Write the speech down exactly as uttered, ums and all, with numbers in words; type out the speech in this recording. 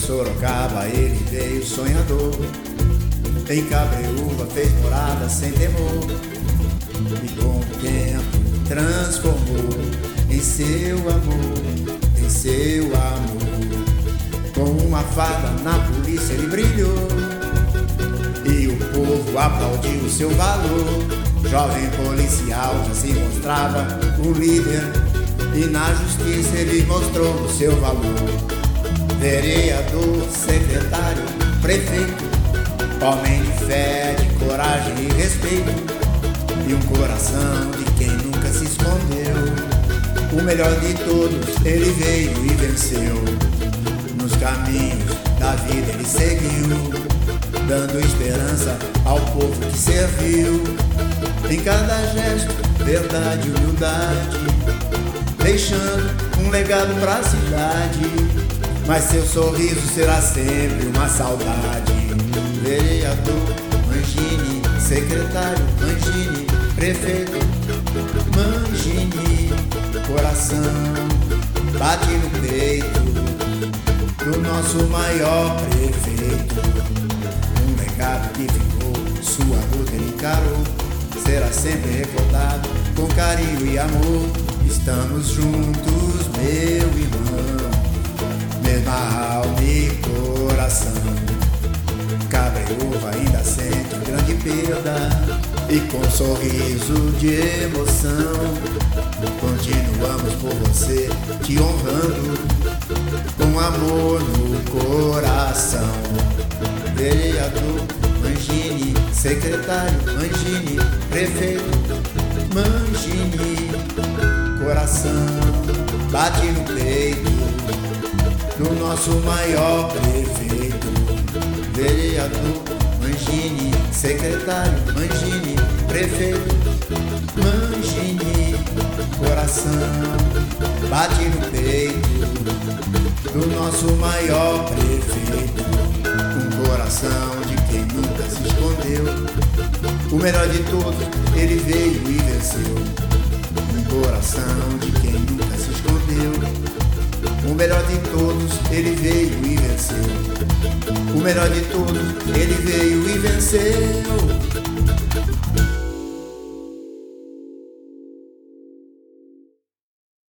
Sorocaba ele veio sonhador, em Cabreúva fez morada sem temor, e com o tempo transformou em seu amor, em seu amor. Com uma fada na polícia ele brilhou, e o povo aplaudiu o seu valor. Jovem policial já se mostrava um líder, e na justiça ele mostrou o seu valor. Vereador, secretário, prefeito, homem de fé, de coragem e respeito, e um coração de quem nunca se escondeu. O melhor de todos ele veio e venceu. Nos caminhos da vida ele seguiu, dando esperança ao povo que serviu. Em cada gesto, verdade e humildade, deixando um legado pra cidade. Mas seu sorriso será sempre uma saudade. Vereador Mangini, secretário Mangini, prefeito Mangini, coração bate no peito do nosso maior prefeito. Um legado que ficou, sua luta ele encarou, será sempre recordado com carinho e amor. Estamos juntos, meu irmão, mesma alma e coração. Cabreúva ainda sente grande perda, e com um sorriso de emoção continuamos por você, te honrando com amor no coração. Vereador Mangini, secretário Mangini, prefeito Mangini, coração bate no peito do nosso maior prefeito. Vereador Mangini, secretário Mangini, prefeito Mangini, coração bate no peito do nosso maior prefeito. Um coração de quem nunca se escondeu. O melhor de todos ele veio e venceu. Um coração de quem nunca se escondeu. O melhor de todos ele veio e venceu. O melhor de todos ele veio e venceu.